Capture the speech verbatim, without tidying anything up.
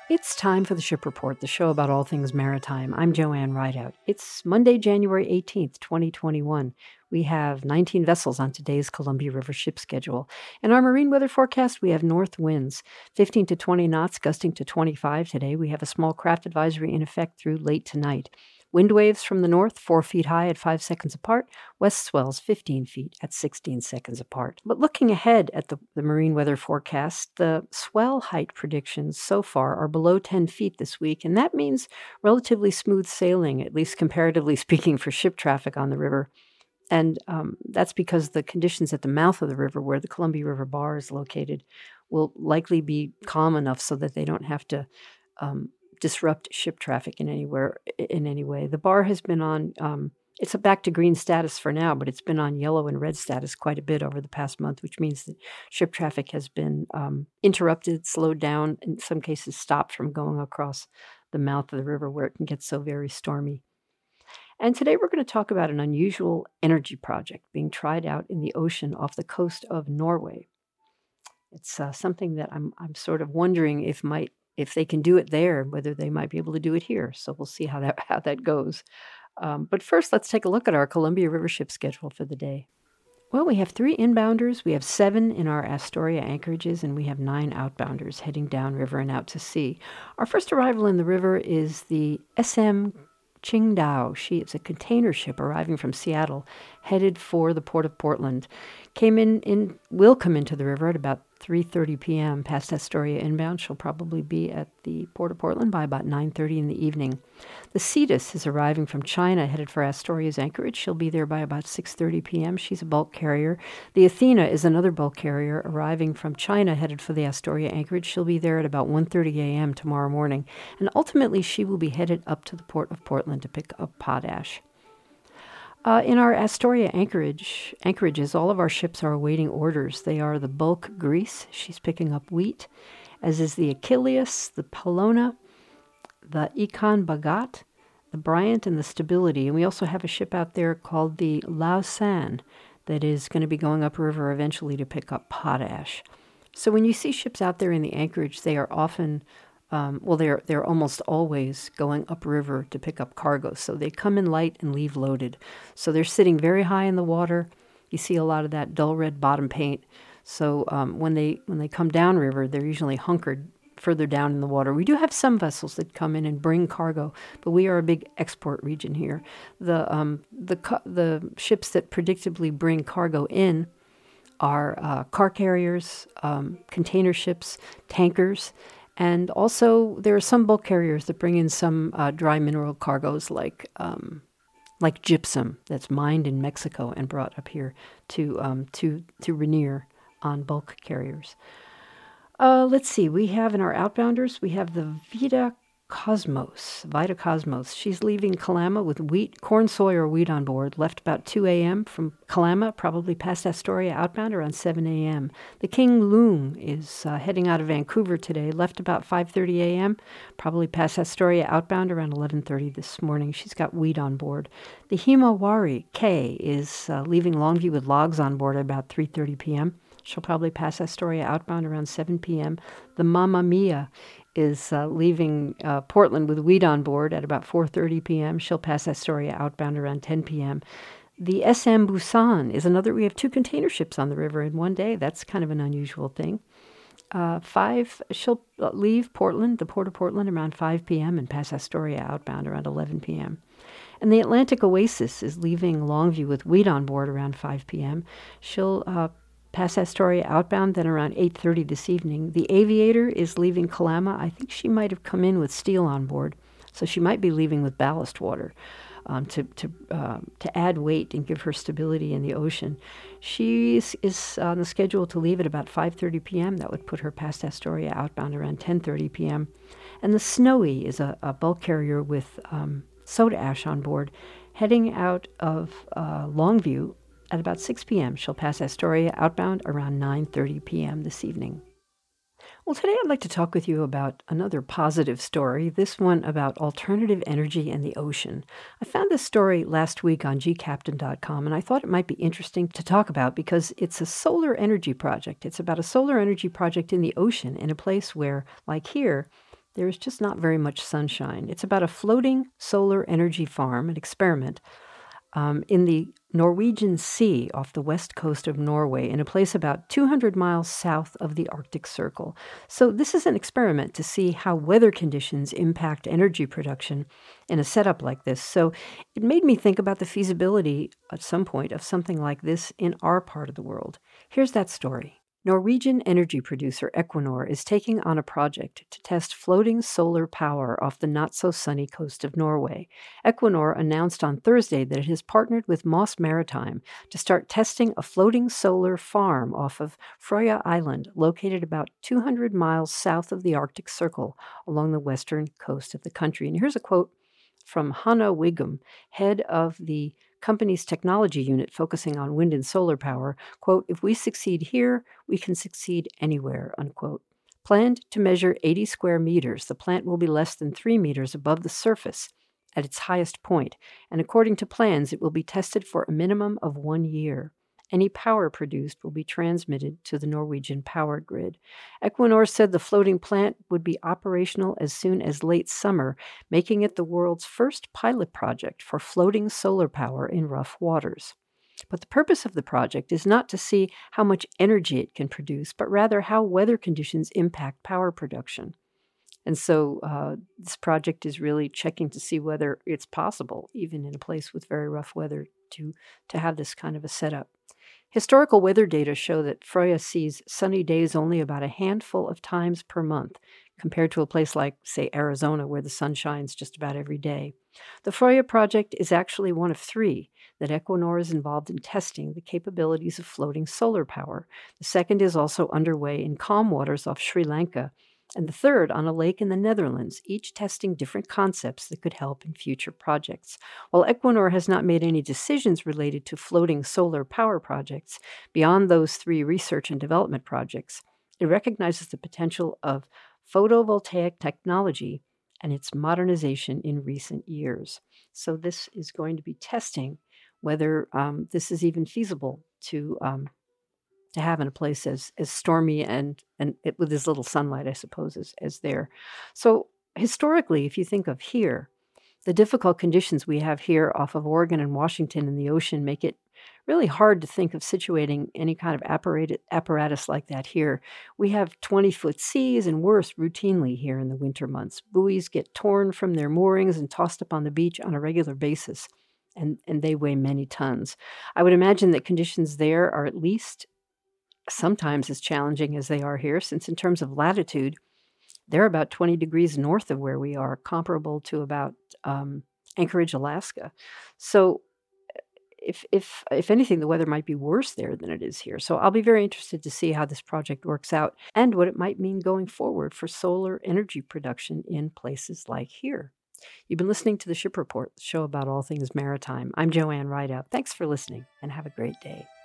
It's time for the Ship Report, the show about all things maritime. I'm Joanne Rideout. It's Monday, January eighteenth, twenty twenty-one. We have nineteen vessels on today's Columbia River ship schedule. In our marine weather forecast, we have north winds, fifteen to twenty knots, gusting to twenty-five today. We have a small craft advisory in effect through late tonight. Wind waves from the north, four feet high at five seconds apart. West swells fifteen feet at sixteen seconds apart. But looking ahead at the, the marine weather forecast, the swell height predictions so far are below ten feet this week, and that means relatively smooth sailing, at least comparatively speaking, for ship traffic on the river. And um, that's because the conditions at the mouth of the river, where the Columbia River Bar is located, will likely be calm enough so that they don't have to um, disrupt ship traffic in anywhere in any way. The bar has been on, um, it's back to green status for now, but it's been on yellow and red status quite a bit over the past month, which means that ship traffic has been um, interrupted, slowed down, in some cases stopped from going across the mouth of the river where it can get so very stormy. And today we're going to talk about an unusual energy project being tried out in the ocean off the coast of Norway. It's uh, something that I'm I'm sort of wondering if might if they can do it there, whether they might be able to do it here. So we'll see how that how that goes. Um, but first, let's take a look at our Columbia River ship schedule for the day. Well, we have three inbounders, we have seven in our Astoria anchorages, and we have nine outbounders heading downriver and out to sea. Our first arrival in the river is the S M Qingdao. She is a container ship arriving from Seattle, headed for the port of Portland. Came in, in will come into the river at about three thirty p.m. past Astoria inbound. She'll probably be at the port of Portland by about nine thirty in the evening. The Cetus is arriving from China, headed for Astoria's anchorage. She'll be there by about six thirty p.m. She's a bulk carrier. The Athena is another bulk carrier arriving from China, headed for the Astoria anchorage. She'll be there at about one thirty a.m. tomorrow morning. And ultimately, she will be headed up to the port of Portland to pick up potash. Uh, in our Astoria anchorage, anchorages, all of our ships are awaiting orders. They are the bulk Greece. She's picking up wheat, as is the Achilles, the Palona, the Econ Bagat, the Bryant, and the Stability. And we also have a ship out there called the Lausanne that is going to be going upriver eventually to pick up potash. So when you see ships out there in the anchorage, they are often Um, well, they're they're almost always going upriver to pick up cargo. So they come in light and leave loaded. So they're sitting very high in the water. You see a lot of that dull red bottom paint. So um, when they when they come downriver, they're usually hunkered further down in the water. We do have some vessels that come in and bring cargo, but we are a big export region here. The um, the the ships that predictably bring cargo in are uh, car carriers, um, container ships, tankers. And also, there are some bulk carriers that bring in some uh, dry mineral cargoes like um, like gypsum that's mined in Mexico and brought up here to um, to to Rainier on bulk carriers. Uh, let's see. We have in our outbounders, we have the Vita Cosmos. Vita Cosmos. She's leaving Kalama with wheat, corn, soy, or wheat on board. Left about two a.m. from Kalama, probably past Astoria outbound around seven a.m. The King Loong is uh, heading out of Vancouver today. Left about five thirty a.m. Probably past Astoria outbound around eleven thirty this morning. She's got wheat on board. The Himawari K is uh, leaving Longview with logs on board at about three thirty p.m. She'll probably pass Astoria outbound around seven p.m. The Mamma Mia is uh, leaving uh, Portland with wheat on board at about four thirty p.m. She'll pass Astoria outbound around ten p.m. The S M Busan is another. We have two container ships on the river in one day. That's kind of an unusual thing. Uh, five, she'll leave Portland, the port of Portland, around five p.m. and pass Astoria outbound around eleven p.m. And the Atlantic Oasis is leaving Longview with wheat on board around five p.m. She'll uh, pass Astoria outbound, then around eight thirty this evening. The Aviator is leaving Kalama. I think she might have come in with steel on board, so she might be leaving with ballast water um, to to uh, to add weight and give her stability in the ocean. She is, is on the schedule to leave at about five thirty p.m. That would put her past Astoria outbound around ten thirty p.m. And the Snowy is a, a bulk carrier with um, soda ash on board, heading out of uh, Longview at about six p.m. She'll pass Astoria outbound around nine thirty p.m. this evening. Well, today I'd like to talk with you about another positive story, this one about alternative energy and the ocean. I found this story last week on g captain dot com, and I thought it might be interesting to talk about because it's a solar energy project. It's about a solar energy project in the ocean in a place where, like here, there's just not very much sunshine. It's about a floating solar energy farm, an experiment, um, in the Norwegian Sea off the west coast of Norway, in a place about two hundred miles south of the Arctic Circle. So this is an experiment to see how weather conditions impact energy production in a setup like this. So it made me think about the feasibility at some point of something like this in our part of the world. Here's that story. Norwegian energy producer Equinor is taking on a project to test floating solar power off the not-so-sunny coast of Norway. Equinor announced on Thursday that it has partnered with Moss Maritime to start testing a floating solar farm off of Frøya Island, located about two hundred miles south of the Arctic Circle along the western coast of the country. And here's a quote from Hanna Wiggum, head of the company's technology unit focusing on wind and solar power, quote, "If we succeed here, we can succeed anywhere," unquote. Planned to measure eighty square meters, the plant will be less than three meters above the surface at its highest point, and according to plans, it will be tested for a minimum of one year. Any power produced will be transmitted to the Norwegian power grid. Equinor said the floating plant would be operational as soon as late summer, making it the world's first pilot project for floating solar power in rough waters. But the purpose of the project is not to see how much energy it can produce, but rather how weather conditions impact power production. And so uh, this project is really checking to see whether it's possible, even in a place with very rough weather, to, to have this kind of a setup. Historical weather data show that Frøya sees sunny days only about a handful of times per month, compared to a place like, say, Arizona, where the sun shines just about every day. The Frøya project is actually one of three that Equinor is involved in testing the capabilities of floating solar power. The second is also underway in calm waters off Sri Lanka, and the third on a lake in the Netherlands, each testing different concepts that could help in future projects. While Equinor has not made any decisions related to floating solar power projects beyond those three research and development projects, it recognizes the potential of photovoltaic technology and its modernization in recent years. So this is going to be testing whether um, this is even feasible to um, to have in a place as as stormy and and it, with as little sunlight, I suppose, as, as there. So historically, if you think of here, the difficult conditions we have here off of Oregon and Washington in the ocean make it really hard to think of situating any kind of apparatus, apparatus like that here. We have twenty-foot seas and worse routinely here in the winter months. Buoys get torn from their moorings and tossed up on the beach on a regular basis, and, and they weigh many tons. I would imagine that conditions there are at least sometimes as challenging as they are here, since in terms of latitude, they're about twenty degrees north of where we are, comparable to about um, Anchorage, Alaska. So if, if, if anything, the weather might be worse there than it is here. So I'll be very interested to see how this project works out and what it might mean going forward for solar energy production in places like here. You've been listening to The Ship Report, the show about all things maritime. I'm Joanne Rideout. Thanks for listening, and have a great day.